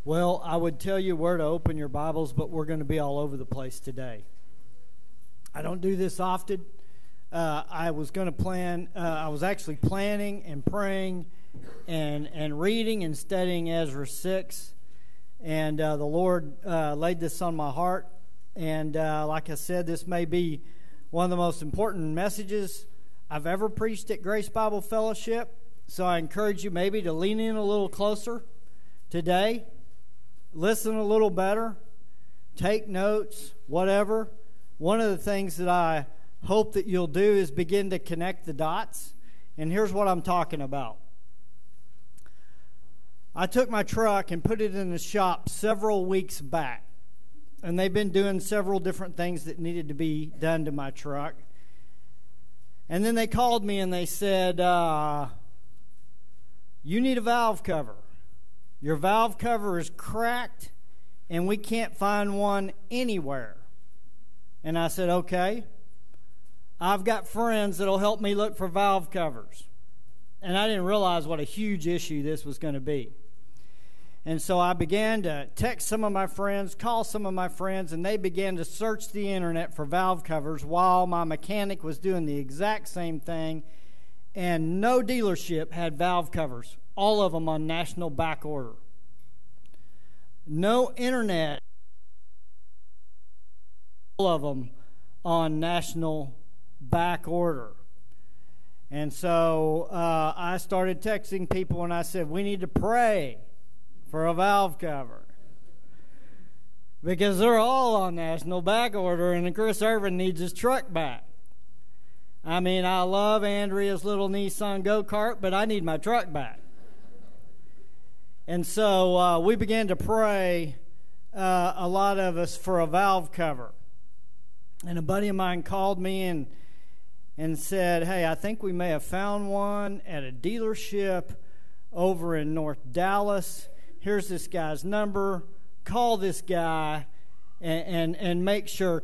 Well, I would tell you where to open your Bibles, but we're going to be all over the place today. I don't do this often. I was actually planning and praying and reading and studying Ezra 6, and the Lord laid this on my heart. And like I said, this may be one of the most important messages I've ever preached at Grace Bible Fellowship. So I encourage you maybe to lean in a little closer today. Listen a little better, take notes, whatever. One of the things that I hope that you'll do is begin to connect the dots. And here's what I'm talking about. I took my truck and put it in the shop several weeks back. And they've been doing several different things that needed to be done to my truck. And then they called me and they said, you need a valve cover. Your valve cover is cracked, and we can't find one anywhere. And I said, okay. I've got friends that'll help me look for valve covers. And I didn't realize what a huge issue this was going to be. And so I began to text some of my friends, call some of my friends, and they began to search the internet for valve covers while my mechanic was doing the exact same thing. And no dealership had valve covers, all of them on national back order. No internet, all of them on national back order. And so I started texting people and I said, we need to pray for a valve cover. Because they're all on national back order and Chris Irvin needs his truck back. I mean, I love Andrea's little Nissan go-kart, but I need my truck back. And so we began to pray, a lot of us, for a valve cover. And a buddy of mine called me and said, hey, I think we may have found one at a dealership over in North Dallas. Here's this guy's number. Call this guy and make sure,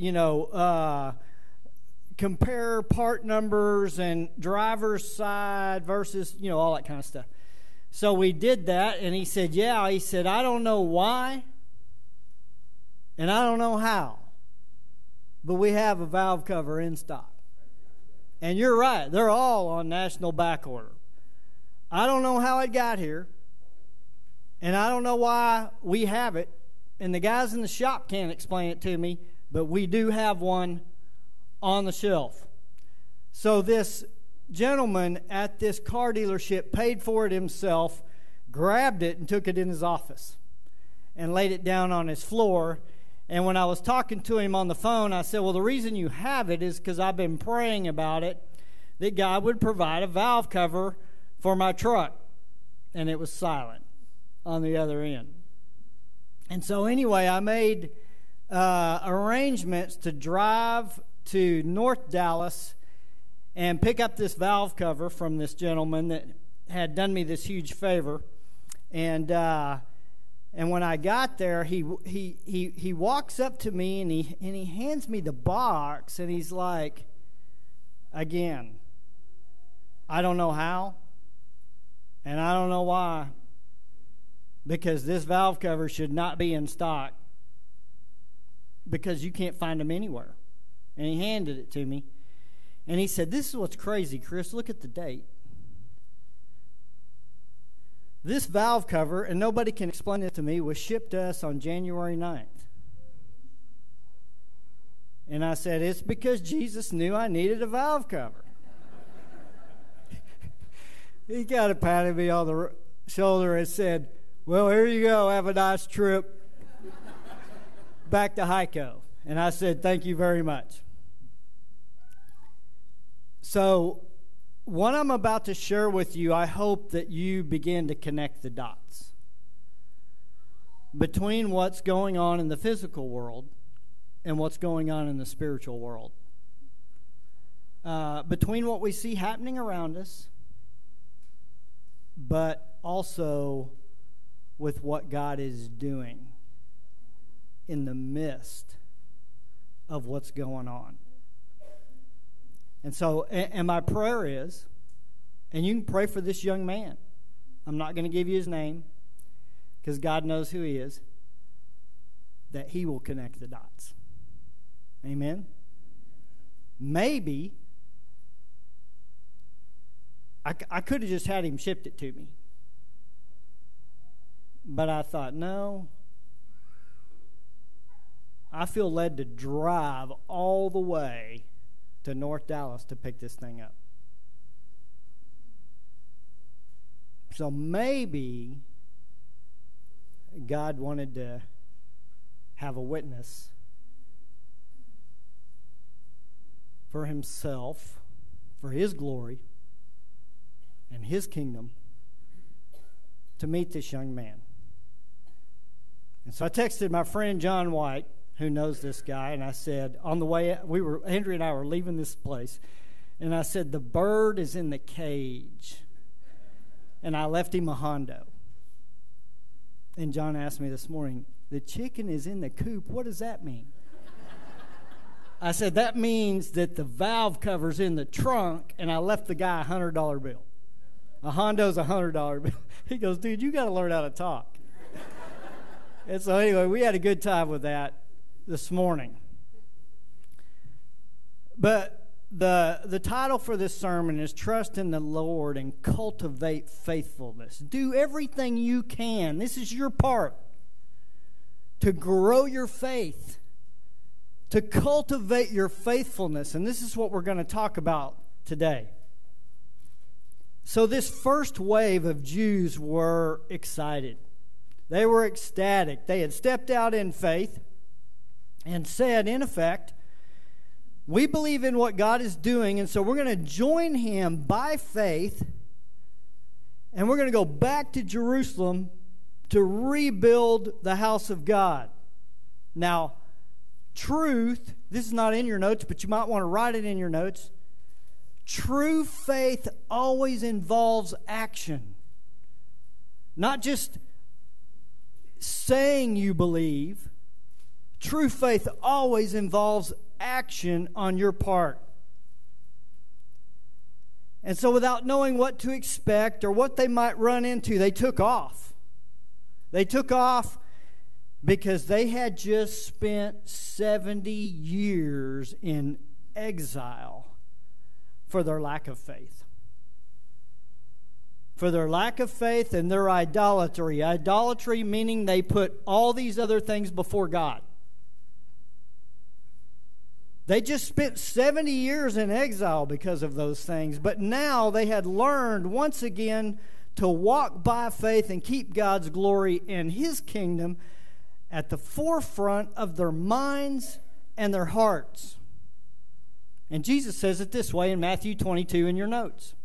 compare part numbers and driver's side versus, all that kind of stuff. So we did that, and he said, yeah. He said, I don't know why, and I don't know how, but we have a valve cover in stock. And you're right, they're all on national back order. I don't know how it got here, and I don't know why we have it, and the guys in the shop can't explain it to me, but we do have one on the shelf. So this gentleman at this car dealership paid for it himself, grabbed it and took it in his office and laid it down on his floor. And when I was talking to him on the phone, I said, well, the reason you have it is because I've been praying about it, that God would provide a valve cover for my truck. And it was silent on the other end. And so anyway, I made arrangements to drive to North Dallas and pick up this valve cover from this gentleman that had done me this huge favor. And when I got there, he walks up to me and he hands me the box, and he's like, again, I don't know how, and I don't know why, because this valve cover should not be in stock because you can't find them anywhere. And he handed it to me. And he said, this is what's crazy, Chris. Look at the date. This valve cover, and nobody can explain it to me, was shipped to us on January 9th. And I said, it's because Jesus knew I needed a valve cover. He kind of patted me on the shoulder and said, well, here you go. Have a nice trip back to Hico. And I said, thank you very much. So what I'm about to share with you, I hope that you begin to connect the dots between what's going on in the physical world and what's going on in the spiritual world. Between what we see happening around us, but also with what God is doing in the midst of what's going on. And so, and my prayer is, and you can pray for this young man. I'm not going to give you his name. because God knows who he is, that he will connect the dots. Amen? Maybe I could have just had him shipped it to me. But I thought, no. I feel led to drive all the way to North Dallas to pick this thing up. So maybe God wanted to have a witness for himself, for his glory and his kingdom, to meet this young man. And so I texted my friend John White, who knows this guy, and I said, on the way, Andrea and I were leaving this place, and I said, the bird is in the cage. And I left him a Hondo. And John asked me this morning, the chicken is in the coop. What does that mean? I said, that means that the valve cover's in the trunk, and I left the guy a $100 bill. A Hondo's a $100 bill. He goes, dude, you got to learn how to talk. And so anyway, we had a good time with that this morning. But the title for this sermon is Trust in the Lord and Cultivate Faithfulness. Do everything you can. This is your part to grow your faith, to cultivate your faithfulness. And this is what we're going to talk about today. So this first wave of Jews were excited. They were ecstatic. They had stepped out in faith and said, in effect, we believe in what God is doing, and so we're going to join him by faith, and we're going to go back to Jerusalem to rebuild the house of God. Now, truth, this is not in your notes, but you might want to write it in your notes. True faith always involves action. Not just saying you believe. True faith always involves action on your part. And so without knowing what to expect or what they might run into, they took off. They took off because they had just spent 70 years in exile for their lack of faith. For their lack of faith and their idolatry. Idolatry meaning they put all these other things before God. They just spent 70 years in exile because of those things. But now they had learned once again to walk by faith and keep God's glory and his kingdom at the forefront of their minds and their hearts. And Jesus says it this way in Matthew 22 in your notes.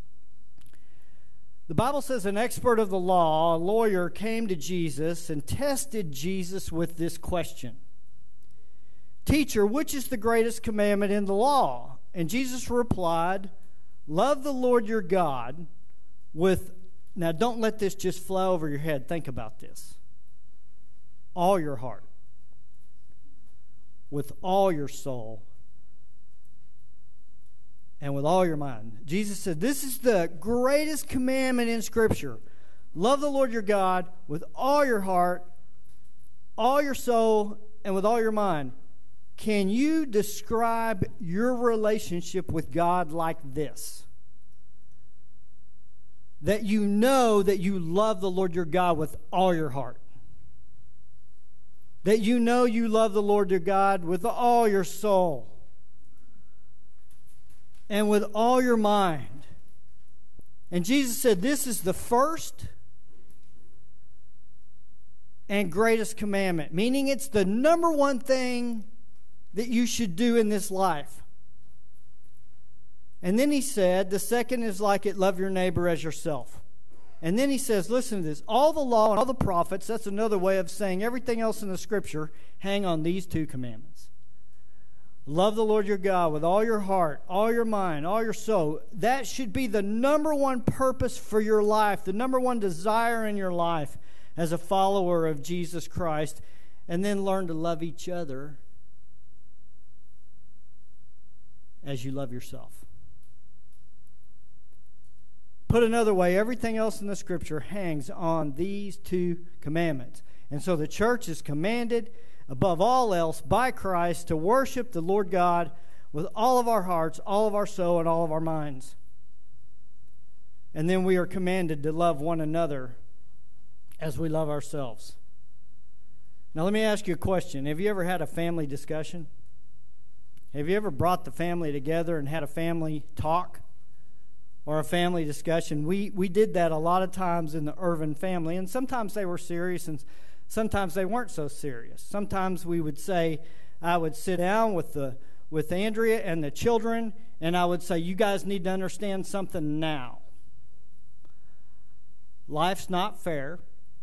The Bible says an expert of the law, a lawyer, came to Jesus and tested Jesus with this question. Teacher, which is the greatest commandment in the law? And Jesus replied, love the Lord your God with, now don't let this just fly over your head. Think about this. All your heart, with all your soul, and with all your mind. Jesus said, this is the greatest commandment in Scripture. Love the Lord your God with all your heart, all your soul, and with all your mind. Can you describe your relationship with God like this? That you know that you love the Lord your God with all your heart. That you know you love the Lord your God with all your soul. And with all your mind. And Jesus said this is the first and greatest commandment. Meaning it's the number one thing that you should do in this life. And then he said, the second is like it, love your neighbor as yourself. And then he says, listen to this, all the law and all the prophets, that's another way of saying everything else in the Scripture, hang on these two commandments. Love the Lord your God with all your heart, all your mind, all your soul. That should be the number one purpose for your life, the number one desire in your life as a follower of Jesus Christ. And then learn to love each other as you love yourself. Put another way, everything else in the Scripture hangs on these two commandments. And so the church is commanded, above all else, by Christ, to worship the Lord God with all of our hearts, all of our soul, and all of our minds. And then we are commanded to love one another as we love ourselves. Now let me ask you a question. Have you ever had a family discussion? Have you ever brought the family together and had a family talk or a family discussion? We did that a lot of times in the Irvin family, and sometimes they were serious and sometimes they weren't so serious. Sometimes we would say, I would sit down with Andrea and the children, and I would say, you guys need to understand something now. Life's not fair,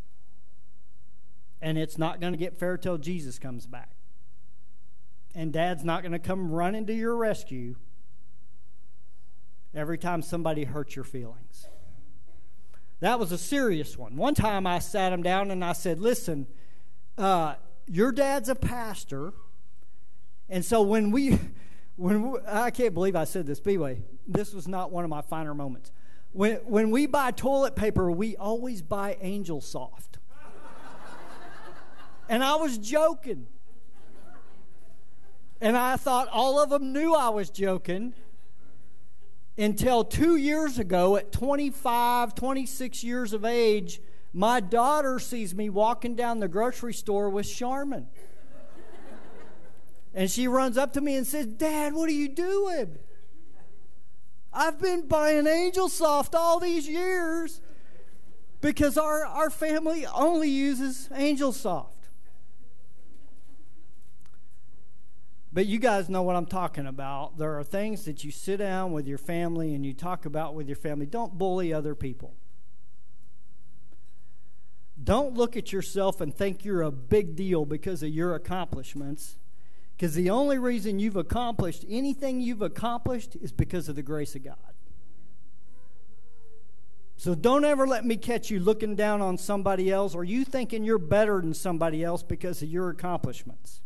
and it's not going to get fair till Jesus comes back. And Dad's not going to come running to your rescue every time somebody hurts your feelings. That was a serious one. One time I sat him down and I said, listen, your dad's a pastor, and so when I can't believe I said this, but anyway, this was not one of my finer moments. When we buy toilet paper, we always buy Angel Soft. And I was joking. And I thought all of them knew I was joking until 2 years ago, at 25, 26 years of age, my daughter sees me walking down the grocery store with Charmin. And she runs up to me and says, Dad, what are you doing? I've been buying Angel Soft all these years because our family only uses Angel Soft. But you guys know what I'm talking about. There are things that you sit down with your family and you talk about with your family. Don't bully other people. Don't look at yourself and think you're a big deal because of your accomplishments. Because the only reason you've accomplished anything you've accomplished is because of the grace of God. So don't ever let me catch you looking down on somebody else or you thinking you're better than somebody else because of your accomplishments.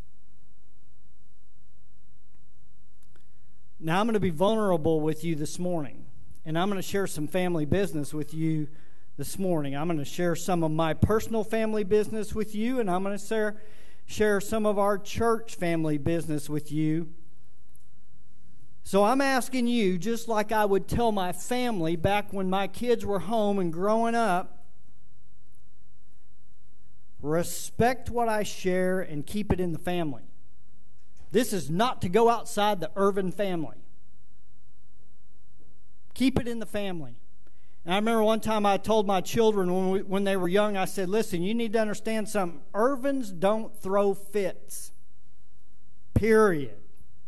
Now I'm going to be vulnerable with you this morning, and I'm going to share some family business with you this morning. I'm going to share some of my personal family business with you, and I'm going to share some of our church family business with you. So I'm asking you, just like I would tell my family back when my kids were home and growing up, respect what I share and keep it in the family. This is not to go outside the Irvin family. Keep it in the family. And I remember one time I told my children when they were young, I said, listen, you need to understand something. Irvins don't throw fits. Period.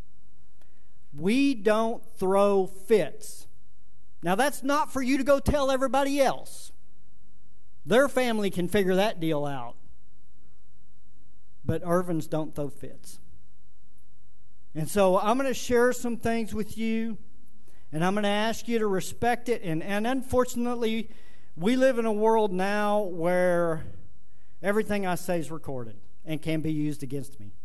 We don't throw fits. Now, that's not for you to go tell everybody else. Their family can figure that deal out. But Irvins don't throw fits. And so I'm going to share some things with you, and I'm going to ask you to respect it. And unfortunately, we live in a world now where everything I say is recorded and can be used against me.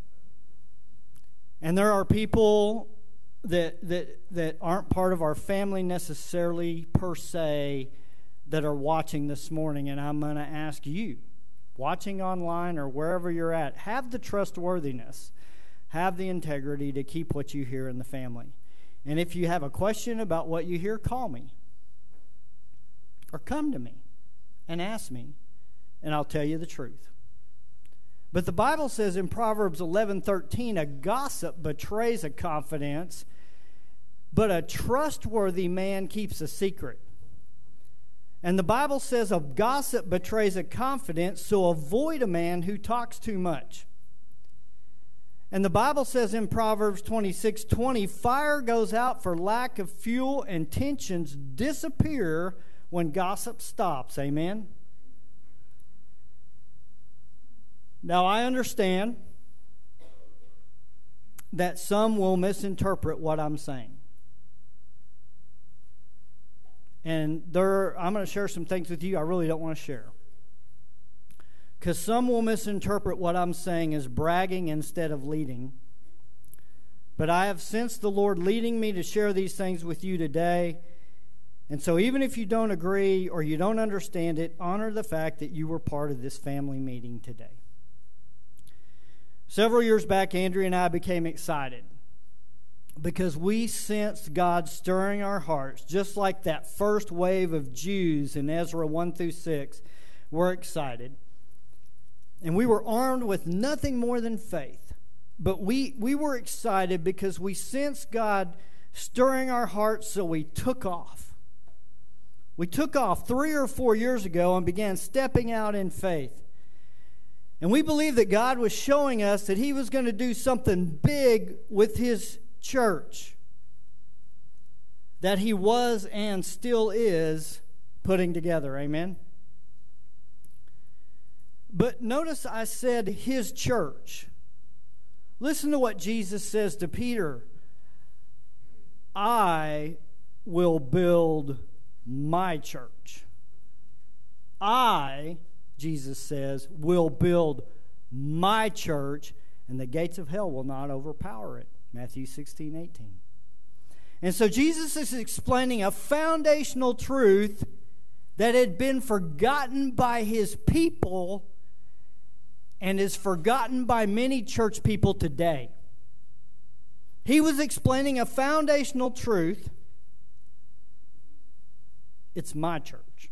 And there are people that aren't part of our family necessarily per se that are watching this morning, and I'm going to ask you, watching online or wherever you're at, have the trustworthiness, have the integrity to keep what you hear in the family. And if you have a question about what you hear, call me or come to me and ask me, and I'll tell you the truth. But the Bible says in Proverbs 11:13, a gossip betrays a confidence, but a trustworthy man keeps a secret. And the Bible says a gossip betrays a confidence, so avoid a man who talks too much. And the Bible says in Proverbs 26:20, fire goes out for lack of fuel and tensions disappear when gossip stops. Amen? Now, I understand that some will misinterpret what I'm saying. And I'm going to share some things with you I really don't want to share. Because some will misinterpret what I'm saying as bragging instead of leading. But I have sensed the Lord leading me to share these things with you today. And so even if you don't agree or you don't understand it, honor the fact that you were part of this family meeting today. Several years back, Andrea and I became excited because we sensed God stirring our hearts, just like that first wave of Jews in Ezra 1-6 were excited. And we were armed with nothing more than faith. But we were excited because we sensed God stirring our hearts, so we took off. We took off 3 or 4 years ago and began stepping out in faith. And we believed that God was showing us that He was going to do something big with His church that He was and still is putting together. Amen? But notice I said His church. Listen to what Jesus says to Peter. I will build my church. I, Jesus says, will build my church, and the gates of hell will not overpower it. Matthew 16:18. And so Jesus is explaining a foundational truth that had been forgotten by His people and is forgotten by many church people today. He was explaining a foundational truth. It's my church.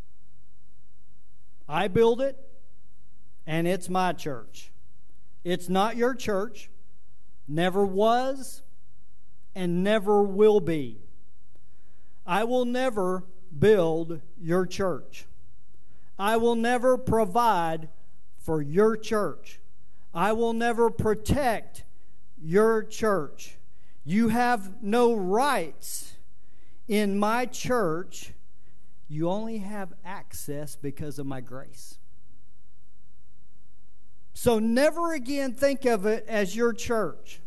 I build it, and it's my church. It's not your church, never was, and never will be. I will never build your church. I will never provide for your church. I will never protect your church. You have no rights in my church. You only have access because of my grace. So never again think of it as your church,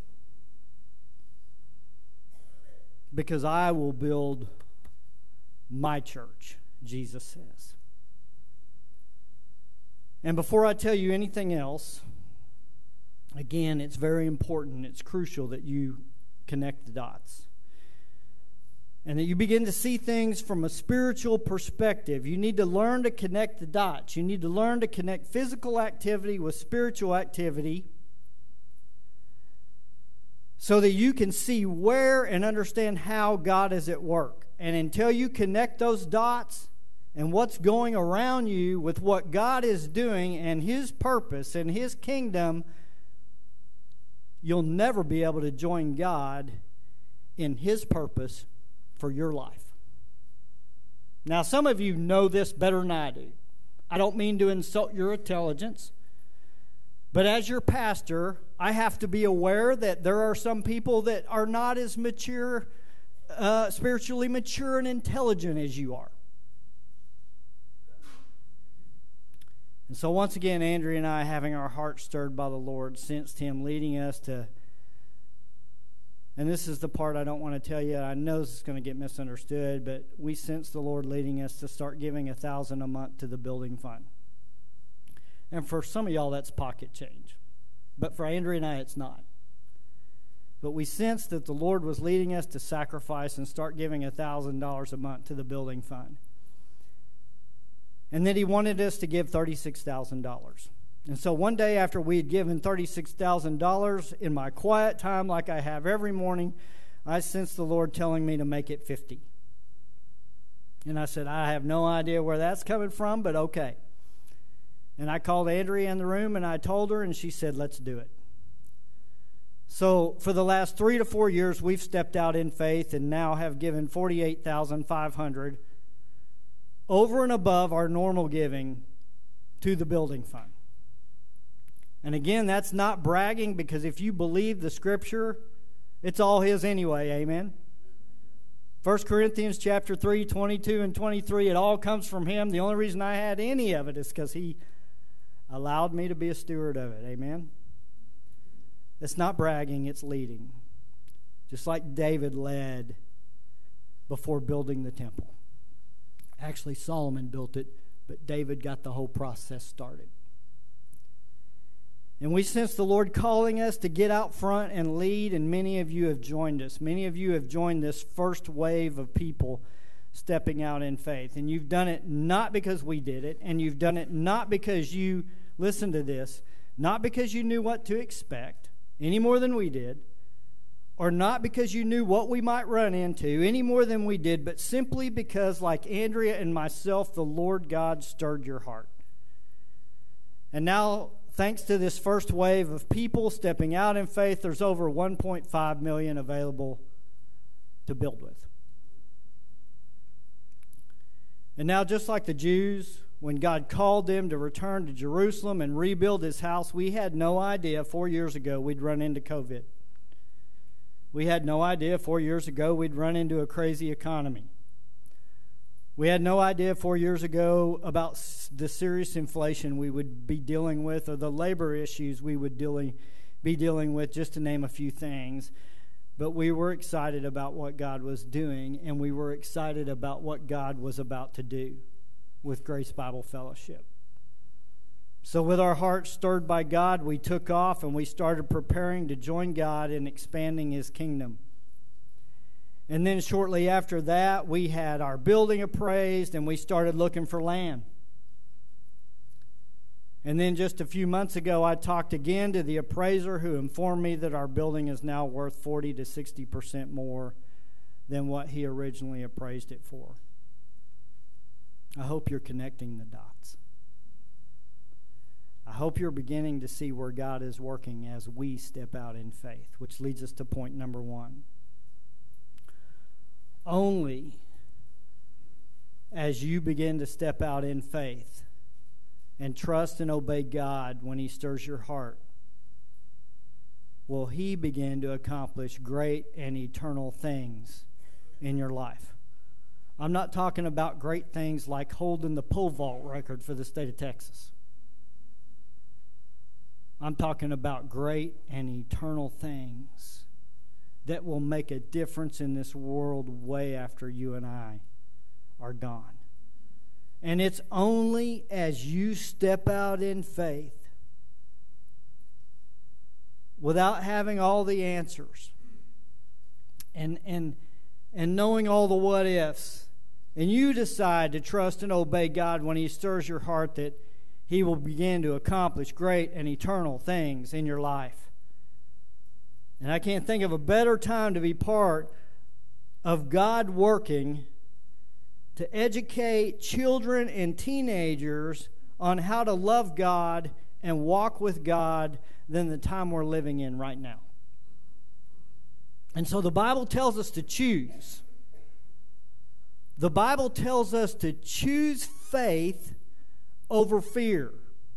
because I will build my church, Jesus says. And before I tell you anything else, again, it's very important, it's crucial that you connect the dots. And that you begin to see things from a spiritual perspective. You need to learn to connect the dots. You need to learn to connect physical activity with spiritual activity so that you can see where and understand how God is at work. And until you connect those dots and what's going around you with what God is doing and His purpose and His kingdom, you'll never be able to join God in His purpose for your life. Now, some of you know this better than I do. I don't mean to insult your intelligence, but as your pastor, I have to be aware that there are some people that are not as mature, spiritually mature and intelligent as you are. And so once again, Andrea and I, having our hearts stirred by the Lord, sensed Him leading us to, and this is the part I don't want to tell you. I know this is going to get misunderstood, but we sense the Lord leading us to start giving $1,000 a month to the building fund. And for some of y'all, that's pocket change. But for Andrea and I, it's not. But we sensed that the Lord was leading us to sacrifice and start giving $1,000 a month to the building fund. And then He wanted us to give $36,000. And so one day after we had given $36,000, in my quiet time like I have every morning, I sensed the Lord telling me to make it 50. And I said, I have no idea where that's coming from, but okay. And I called Andrea in the room and I told her, and she said, let's do it. So for the last 3 to 4 years, we've stepped out in faith and now have given $48,500 over and above our normal giving to the building fund. And again, that's not bragging, because if you believe the Scripture, it's all His anyway, amen? 1 Corinthians chapter 3, 22 and 23, it all comes from Him. The only reason I had any of it is because He allowed me to be a steward of it, amen? It's not bragging, it's leading. Just like David led before building the temple. Actually, Solomon built it, but David got the whole process started. And we sense the Lord calling us to get out front and lead, and many of you have joined us. Many of you have joined this first wave of people stepping out in faith. And you've done it not because we did it, and you've done it not because you, listen to this, not because you knew what to expect any more than we did, or not because you knew what we might run into any more than we did, but simply because, like Andrea and myself, the Lord God stirred your heart. And now, thanks to this first wave of people stepping out in faith, there's over 1.5 million available to build with. And now, just like the Jews, when God called them to return to Jerusalem and rebuild His house, we had no idea 4 years ago we'd run into COVID. We had no idea 4 years ago we'd run into a crazy economy. We had no idea 4 years ago about the serious inflation we would be dealing with, or the labor issues we would be dealing with, just to name a few things. But we were excited about what God was doing, and we were excited about what God was about to do with Grace Bible Fellowship. So with our hearts stirred by God, we took off and we started preparing to join God in expanding His kingdom. And then shortly after that, we had our building appraised and we started looking for land. And then just a few months ago, I talked again to the appraiser, who informed me that our building is now worth 40 to 60% more than what he originally appraised it for. I hope you're connecting the dots. I hope you're beginning to see where God is working as we step out in faith, which leads us to point number 1. Only as you begin to step out in faith and trust and obey God when He stirs your heart, will He begin to accomplish great and eternal things in your life. I'm not talking about great things like holding the pole vault record for the state of Texas. I'm talking about great and eternal things that will make a difference in this world way after you and I are gone. And it's only as you step out in faith without having all the answers and knowing all the what ifs, and you decide to trust and obey God when He stirs your heart, that He will begin to accomplish great and eternal things in your life. And I can't think of a better time to be part of God working to educate children and teenagers on how to love God and walk with God than the time we're living in right now. And so the Bible tells us to choose. The Bible tells us to choose faith over fear.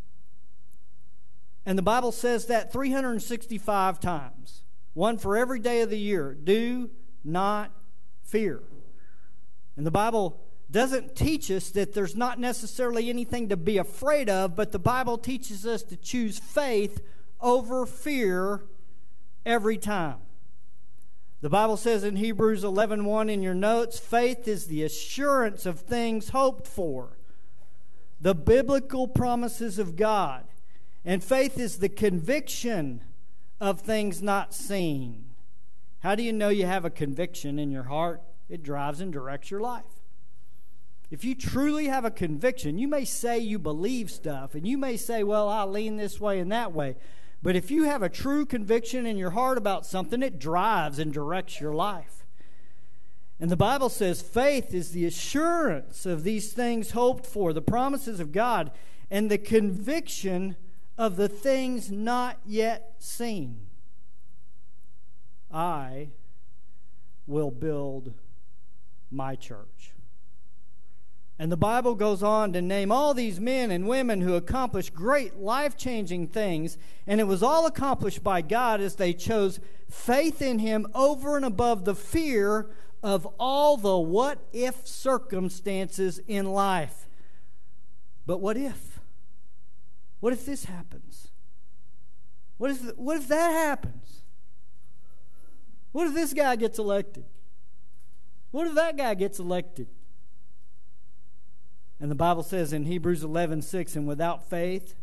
And the Bible says that 365 times. One for every day of the year. Do not fear. And the Bible doesn't teach us that there's not necessarily anything to be afraid of, but the Bible teaches us to choose faith over fear every time. The Bible says in Hebrews 11:1 in your notes, faith is the assurance of things hoped for, the biblical promises of God. And faith is the conviction of things not seen. How do you know you have a conviction in your heart? It drives and directs your life. If you truly have a conviction, you may say you believe stuff, and you may say, well, I lean this way and that way. But if you have a true conviction in your heart about something, it drives and directs your life. And the Bible says faith is the assurance of these things hoped for, the promises of God, and the conviction of the things not yet seen. I will build my church. And the Bible goes on to name all these men and women who accomplished great life-changing things, and it was all accomplished by God as they chose faith in Him over and above the fear of all the what-if circumstances in life. But what if? What if this happens? What if that happens? What if this guy gets elected? What if that guy gets elected? And the Bible says in Hebrews 11:6, and without faith,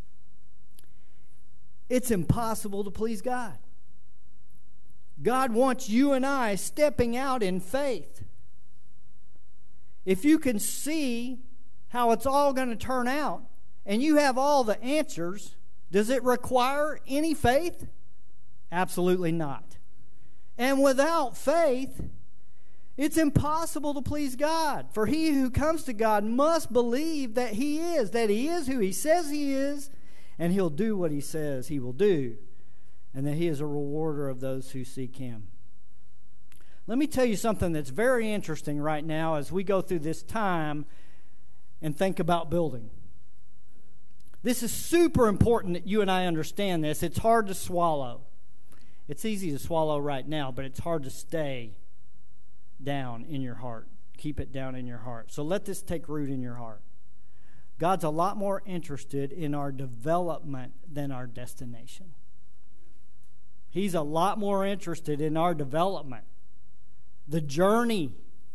it's impossible to please God. God wants you and I stepping out in faith. if you can see how it's all going to turn out and you have all the answers, does it require any faith? Absolutely not. And without faith, it's impossible to please God. For he who comes to God must believe that he is who he says he is, and he'll do what he says he will do, and that he is a rewarder of those who seek him. Let me tell you something that's very interesting right now as we go through this time and think about building. This is super important that you and I understand this. It's hard to swallow. It's easy to swallow right now, but it's hard to stay down in your heart. Keep it down in your heart. So let this take root in your heart. God's a lot more interested in our development than our destination. He's a lot more interested in our development, the journey,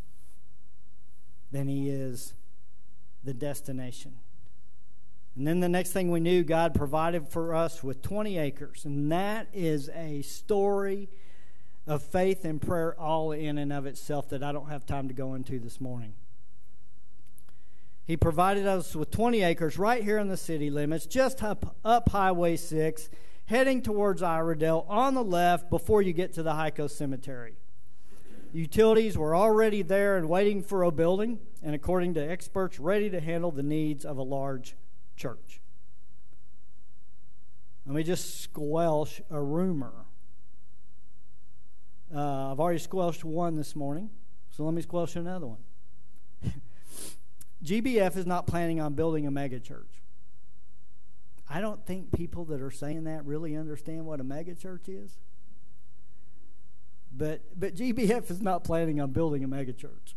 than he is the destination. And then the next thing we knew, God provided for us with 20 acres. And that is a story of faith and prayer all in and of itself that I don't have time to go into this morning. He provided us with 20 acres right here in the city limits, just up Highway 6, heading towards Iredell on the left before you get to the Heiko Cemetery. Utilities were already there and waiting for a building, and according to experts, ready to handle the needs of a large church. Let me just squelch a rumor. I've already squelched one this morning, so let me squelch another one. GBF is not planning on building a megachurch. I don't think people that are saying that really understand what a megachurch is. But GBF is not planning on building a megachurch.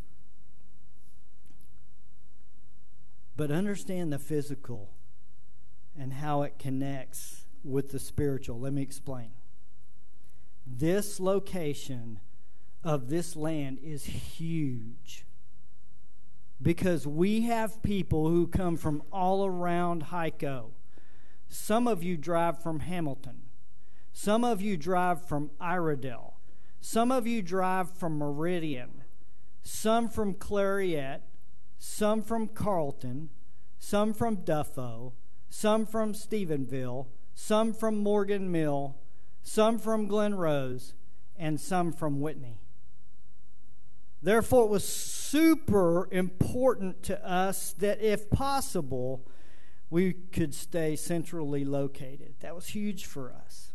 But understand the physical and how it connects with the spiritual. Let me explain. This location of this land is huge because we have people who come from all around Heiko. Some of you drive from Hamilton. Some of you drive from Iredell. Some of you drive from Meridian. Some from Clariette. Some from Carlton. Some from Duffo. Some from Stephenville. Some from Morgan Mill. Some from Glen Rose, and some from Whitney. Therefore, it was super important to us that if possible, we could stay centrally located. That was huge for us.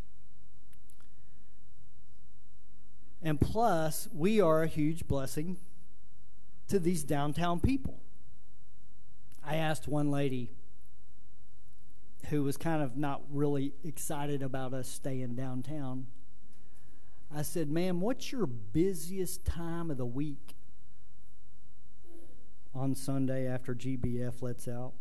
And plus, we are a huge blessing to these downtown people. I asked one lady who was kind of not really excited about us staying downtown. I said, "Ma'am, what's your busiest time of the week?" On Sunday after GBF lets out.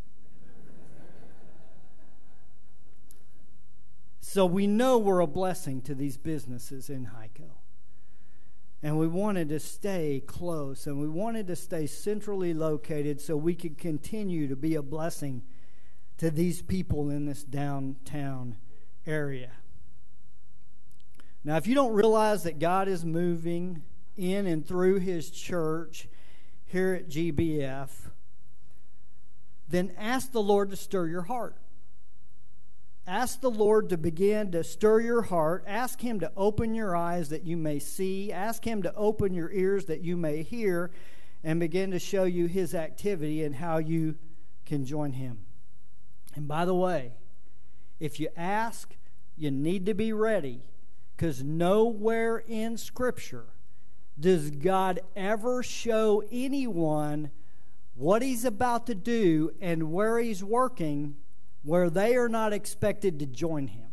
So we know we're a blessing to these businesses in Heiko. And we wanted to stay close, and we wanted to stay centrally located so we could continue to be a blessing to these people in this downtown area. Now, if you don't realize that God is moving in and through his church here at GBF, then ask the Lord to stir your heart. Ask the Lord to begin to stir your heart. Ask him to open your eyes that you may see. Ask him to open your ears that you may hear, and begin to show you his activity and how you can join him. And by the way, if you ask, you need to be ready, because nowhere in Scripture does God ever show anyone what he's about to do and where he's working where they are not expected to join him.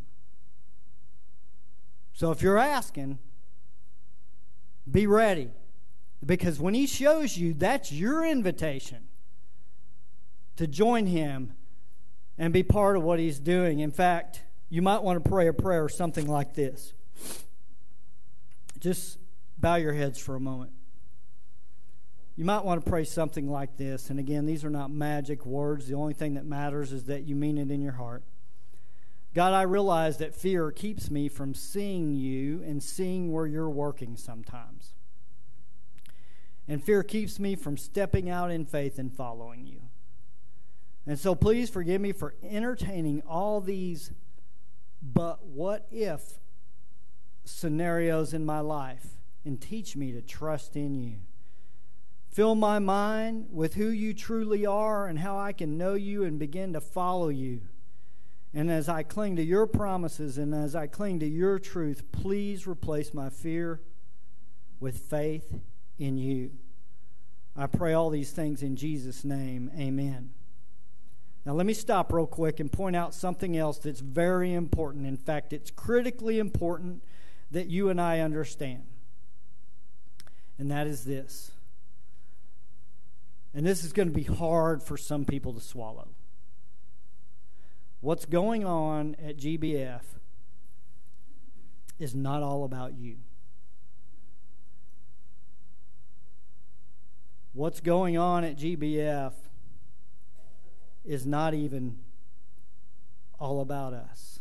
So if you're asking, be ready, because when he shows you, that's your invitation to join him and be part of what he's doing. In fact, you might want to pray a prayer something like this. Just bow your heads for a moment. You might want to pray something like this. And again, these are not magic words. The only thing that matters is that you mean it in your heart. God, I realize that fear keeps me from seeing you and seeing where you're working sometimes. And fear keeps me from stepping out in faith and following you. And so please forgive me for entertaining all these but what if scenarios in my life, and teach me to trust in you. Fill my mind with who you truly are and how I can know you and begin to follow you. And as I cling to your promises and as I cling to your truth, please replace my fear with faith in you. I pray all these things in Jesus' name. Amen. Now let me stop real quick and point out something else that's very important. In fact, it's critically important that you and I understand. And that is this. And this is going to be hard for some people to swallow. What's going on at GBF is not all about you. What's going on at GBF is not even all about us.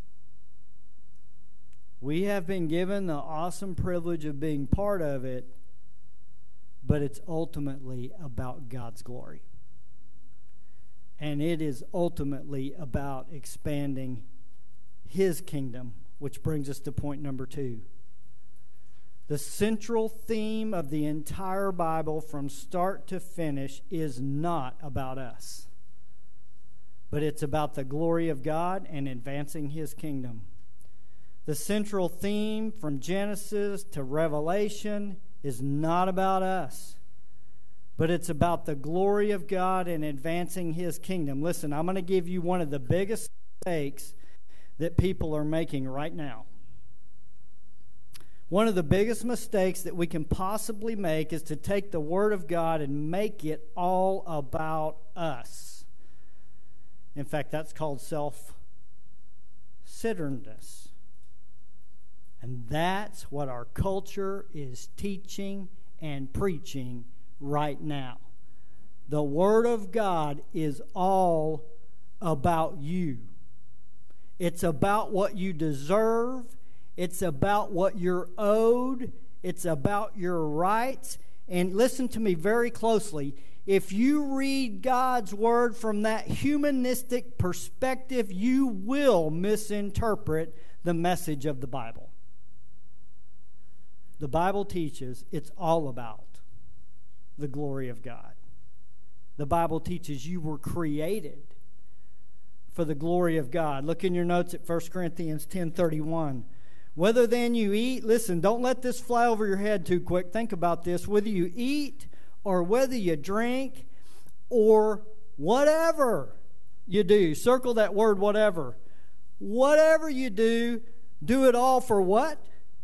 We have been given the awesome privilege of being part of it, but it's ultimately about God's glory. And it is ultimately about expanding His kingdom, which brings us to point number 2. The central theme of the entire Bible from start to finish is not about us, but it's about the glory of God and advancing His kingdom. The central theme from Genesis to Revelation is not about us, but it's about the glory of God and advancing His kingdom. Listen, I'm going to give you one of the biggest mistakes that people are making right now. One of the biggest mistakes that we can possibly make is to take the Word of God and make it all about us. In fact, that's called self-centeredness. And that's what our culture is teaching and preaching right now. The Word of God is all about you. It's about what you deserve. It's about what you're owed. It's about your rights. And listen to me very closely. If you read God's Word from that humanistic perspective, you will misinterpret the message of the Bible. The Bible teaches it's all about the glory of God. The Bible teaches you were created for the glory of God. Look in your notes at 1 Corinthians 10:31. Whether then you eat, listen, don't let this fly over your head too quick. Think about this. Whether you eat or whether you drink or whatever you do. Circle that word, whatever. Whatever you do, do it all for what?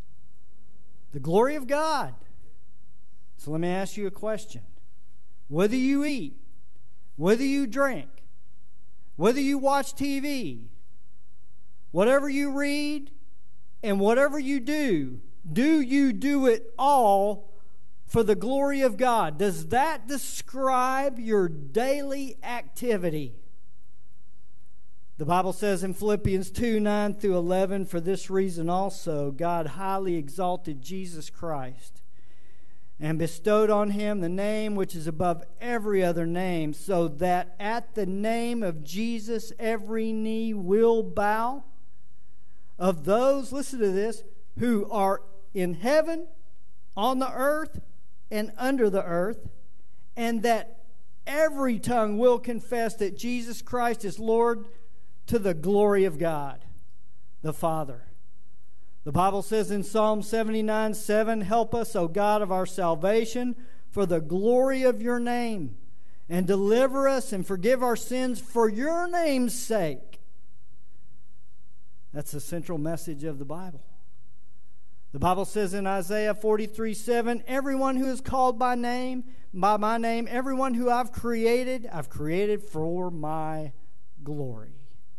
The glory of God. So let me ask you a question. Whether you eat, whether you drink, whether you watch TV, whatever you read, and whatever you do you do it all for the glory of God? Does that describe your daily activity? The Bible says in Philippians 2:9-11, for this reason also God highly exalted Jesus Christ and bestowed on Him the name which is above every other name, so that at the name of Jesus every knee will bow, of those, listen to this, who are in heaven, on the earth, and under the earth, and that every tongue will confess that Jesus Christ is Lord, to the glory of God, the Father. The Bible says in Psalm 79:7, help us, O God of our salvation, for the glory of your name, and deliver us and forgive our sins for your name's sake. That's the central message of the Bible. The Bible says in Isaiah 43:7, everyone who is called by my name, everyone who I've created for my glory.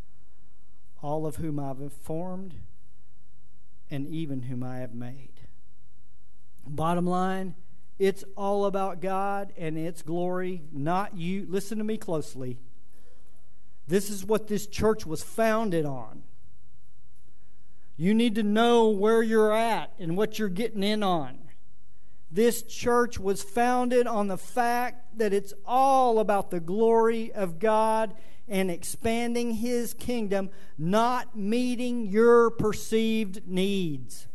All of whom I've formed, and even whom I have made. Bottom line, it's all about God and its glory, not you. Listen to me closely. This is what this church was founded on. You need to know where you're at and what you're getting in on. This church was founded on the fact that it's all about the glory of God and expanding His kingdom, not meeting your perceived needs.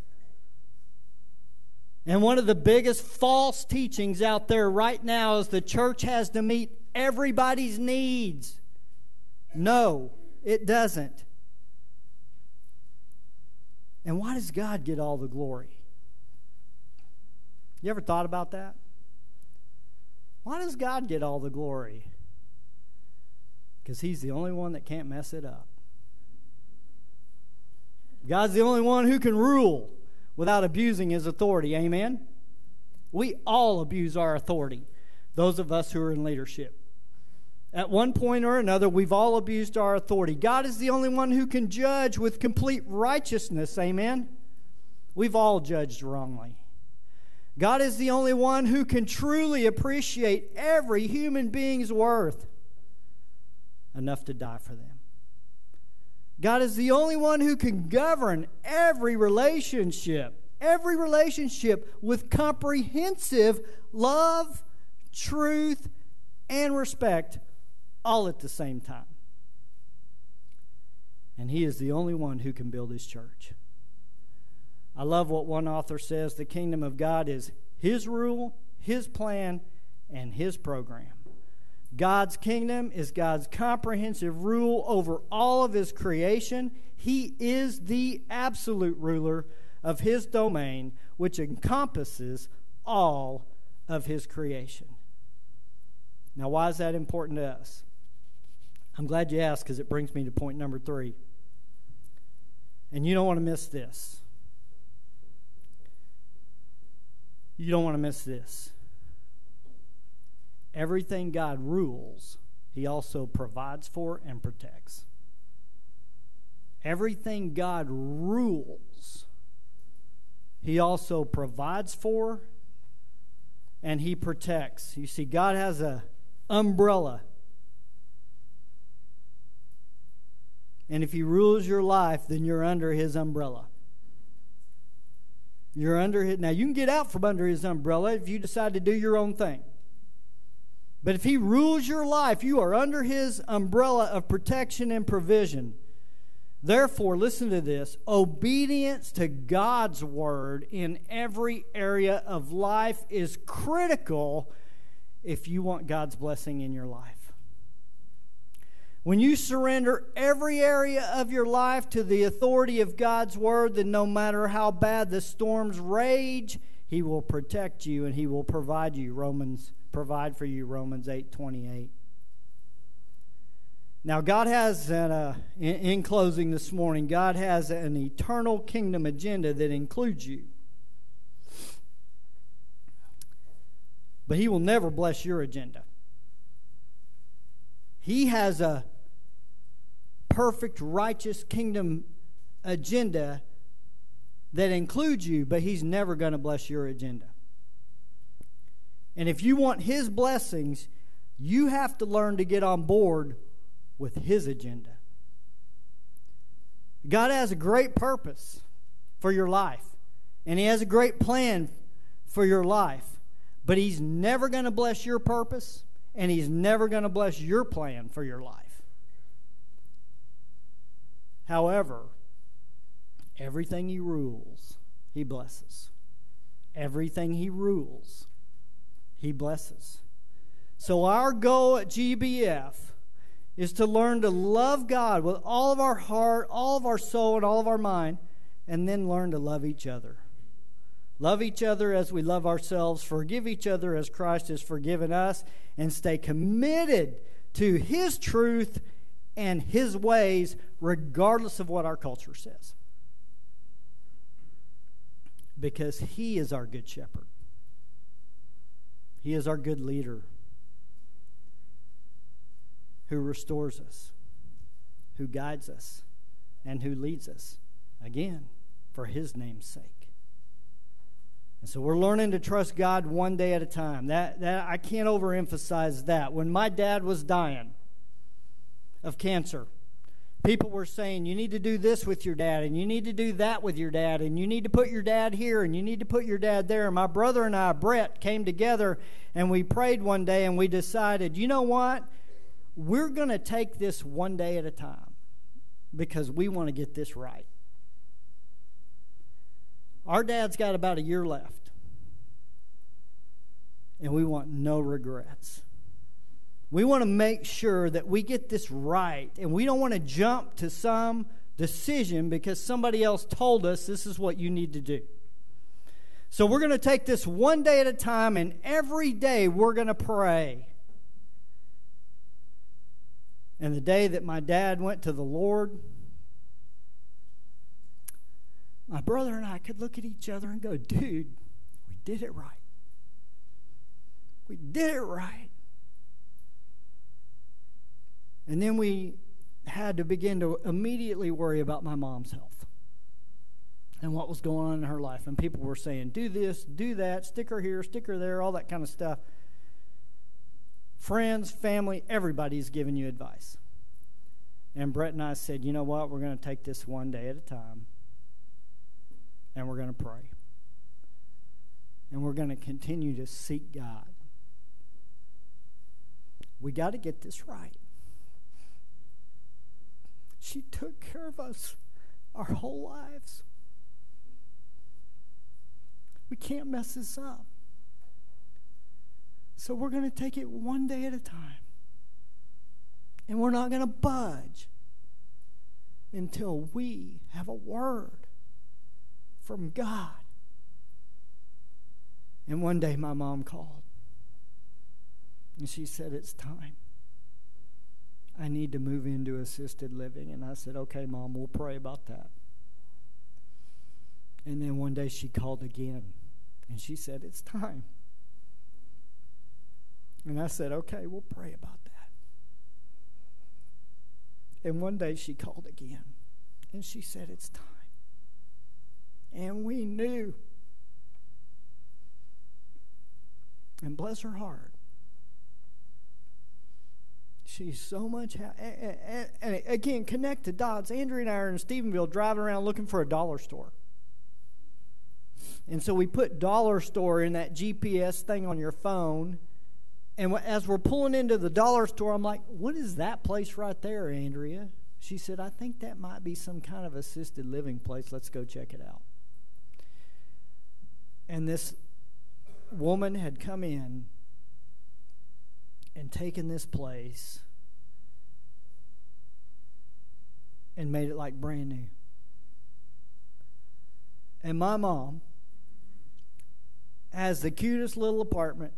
And one of the biggest false teachings out there right now is the church has to meet everybody's needs. No, it doesn't. And why does God get all the glory? You ever thought about that? Why does God get all the glory? Because He's the only one that can't mess it up. God's the only one who can rule without abusing His authority. Amen? We all abuse our authority, those of us who are in leadership. At one point or another, we've all abused our authority. God is the only one who can judge with complete righteousness. Amen? We've all judged wrongly. God is the only one who can truly appreciate every human being's worth enough to die for them. God is the only one who can govern every relationship with comprehensive love, truth, and respect all at the same time. And He is the only one who can build His church. I love what one author says: the kingdom of God is His rule, His plan, and His program. God's kingdom is God's comprehensive rule over all of His creation. He is the absolute ruler of His domain, which encompasses all of His creation. Now, why is that important to us? I'm glad you asked, because it brings me to point number 3. And you don't want to miss this. You don't want to miss this. Everything God rules, He also provides for and protects. Everything God rules, He also provides for and He protects. You see, God has an umbrella. And if He rules your life, then you're under His umbrella. You're under His. Now, you can get out from under His umbrella if you decide to do your own thing. But if He rules your life, you are under His umbrella of protection and provision. Therefore, listen to this: obedience to God's word in every area of life is critical if you want God's blessing in your life. When you surrender every area of your life to the authority of God's word, then no matter how bad the storms rage, He will protect you and He will provide for you. Romans 8:28. Now, God has, in closing this morning, God has an eternal kingdom agenda that includes you. But He will never bless your agenda. He has a perfect, righteous kingdom agenda that includes you, but He's never going to bless your agenda. And if you want His blessings, you have to learn to get on board with His agenda. God has a great purpose for your life, and He has a great plan for your life, but He's never going to bless your purpose, and He's never going to bless your plan for your life. However, everything He rules, He blesses. Everything He rules, He blesses. So our goal at GBF is to learn to love God with all of our heart, all of our soul, and all of our mind, and then learn to love each other. Love each other as we love ourselves, forgive each other as Christ has forgiven us, and stay committed to His truth and His ways, regardless of what our culture says. Because He is our good shepherd. He is our good leader who restores us, who guides us, and who leads us, again, for His name's sake. And so we're learning to trust God one day at a time. That I can't overemphasize that. When my dad was dying of cancer, People were saying, you need to do this with your dad, and you need to do that with your dad, and you need to put your dad here, and you need to put your dad there. And my brother and I, Brett, came together, and we prayed one day, and we decided, you know what? We're going to take this one day at a time because we want to get this right. Our dad's got about a year left, and we want no regrets. We want to make sure that we get this right, and we don't want to jump to some decision because somebody else told us this is what you need to do. So we're going to take this one day at a time, and every day we're going to pray. And the day that my dad went to the Lord, my brother and I could look at each other and go, dude, we did it right. We did it right. And then we had to begin to immediately worry about my mom's health and what was going on in her life. And people were saying, do this, do that, stick her here, stick her there, all that kind of stuff. Friends, family, everybody's giving you advice. And Brett and I said, you know what? We're going to take this one day at a time, and we're going to pray. And we're going to continue to seek God. We got to get this right. She took care of us our whole lives. We can't mess this up. So we're going to take it one day at a time. And we're not going to budge until we have a word from God. And one day my mom called. And she said, it's time. I need to move into assisted living. And I said, okay, Mom, we'll pray about that. And then one day she called again. And she said, it's time. And I said, okay, we'll pray about that. And one day she called again. And she said, it's time. And we knew. And bless her heart. She's so much and again, connect the dots. Andrea and I are in Stephenville driving around looking for a dollar store. And so we put dollar store in that GPS thing on your phone. And as we're pulling into the dollar store, I'm like, what is that place right there, Andrea? She said, I think that might be some kind of assisted living place. Let's go check it out. And this woman had come in and taken this place and made it like brand new. And my mom has the cutest little apartment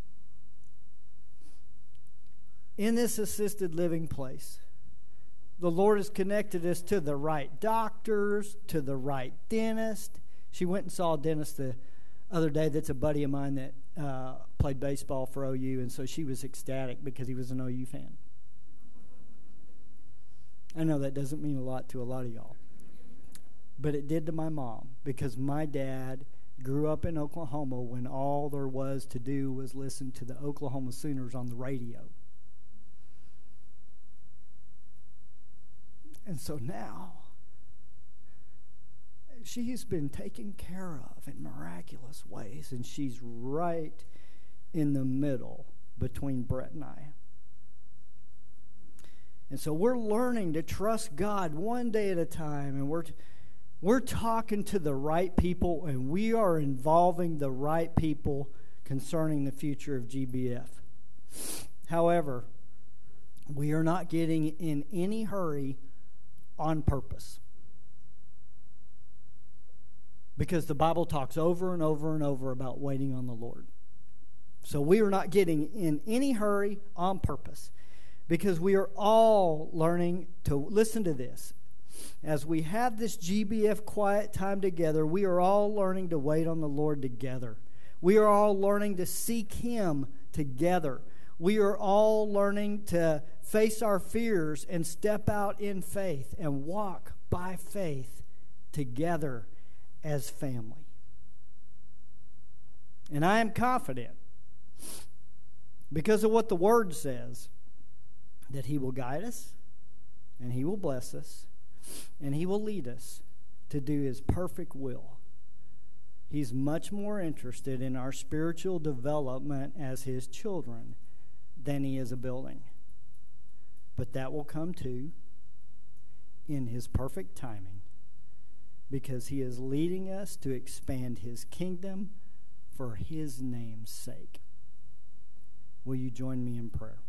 in this assisted living place. The Lord has connected us to the right doctors, to the right dentist. She went and saw a dentist the other day that's a buddy of mine that played baseball for OU, and so she was ecstatic because he was an OU fan. I know that doesn't mean a lot to a lot of y'all, but it did to my mom because my dad grew up in Oklahoma when all there was to do was listen to the Oklahoma Sooners on the radio. And so now, she's been taken care of in miraculous ways, and she's right in the middle between Brett and I. And so we're learning to trust God one day at a time, and we're talking to the right people, and we are involving the right people concerning the future of GBF. However, we are not getting in any hurry on purpose. Because the Bible talks over and over and over about waiting on the Lord. So we are not getting in any hurry on purpose. Because we are all learning to, listen to this. As we have this GBF quiet time together, we are all learning to wait on the Lord together. We are all learning to seek Him together. We are all learning to face our fears and step out in faith and walk by faith together as family. And I am confident, because of what the Word says, that He will guide us and He will bless us, and He will lead us to do His perfect will. He's much more interested in our spiritual development as His children than He is a building. But that will come too in His perfect timing, because He is leading us to expand His kingdom for His name's sake. Will you join me in prayer?